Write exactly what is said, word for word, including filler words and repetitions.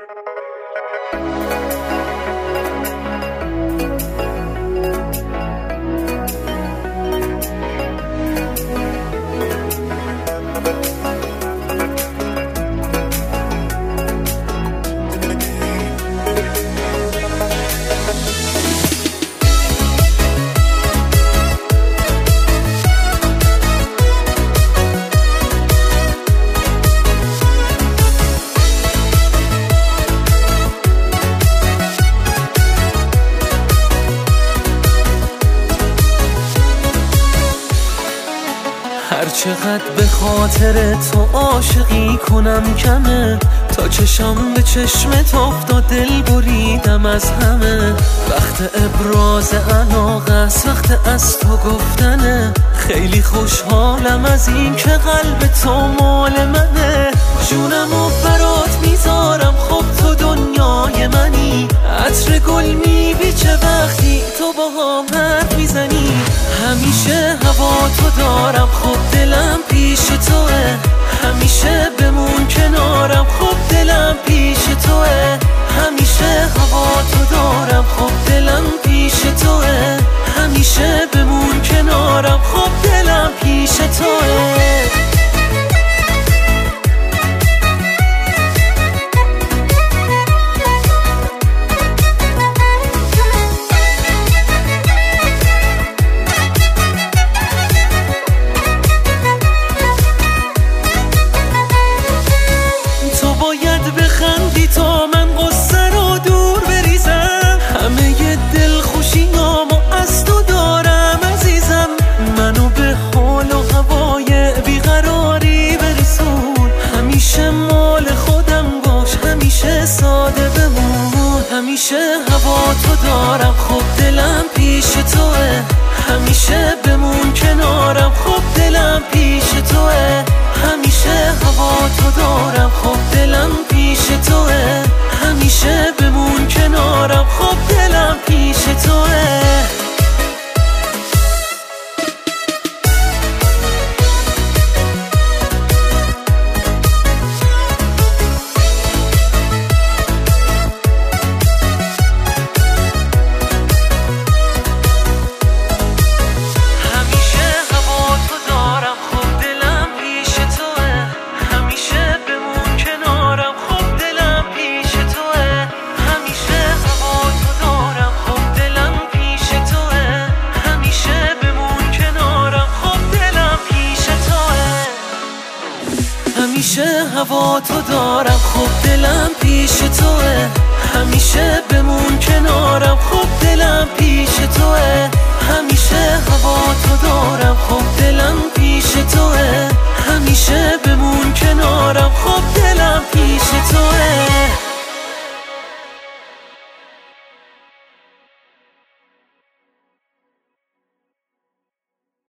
هر چقدر به خاطر تو عاشقی کنم کمه، تا چشم به چشمت افتاد دل بریدم از همه. وقت ابراز علاقه است، وقت از تو گفتنه، خیلی خوشحالم از این که قلب تو مال منه. جونمو برات میذارم، خب تو دنیای منی، عطر گل میبیچه وقتی تو با هم حرف میزنی. همیشه هوا تو دارم، خب دلم پیش توه، همیشه بمون کنارم، خب دلم پیش توه. همیشه هوا تو دارم، خب دلم پیش توه، همیشه بمون کنارم، خب دلم پیش توه. تا من قصه رو دور بریزم، همه ی دل خوشیامو از تو دارم عزیزم. منو به حال و هوای بیقراری برسون، همیشه مال خودم باش، همیشه ساده بمون. همیشه هوا تو دارم، خب دلم پیش توه، همیشه بمون کنارم، خب دلم پیش توه. همیشه هوا تو دارم، خب دلم پیش توه، همیشه بمون کنارم، خب دلم پیش توه. همیشه هوا تو دارم، خب دلم پیش توه، همیشه بمون کنارم، خب دلم پیش توه. همیشه هوا تو دارم، خب دلم پیش توه، همیشه بمون کنارم، خب دلم پیش توه.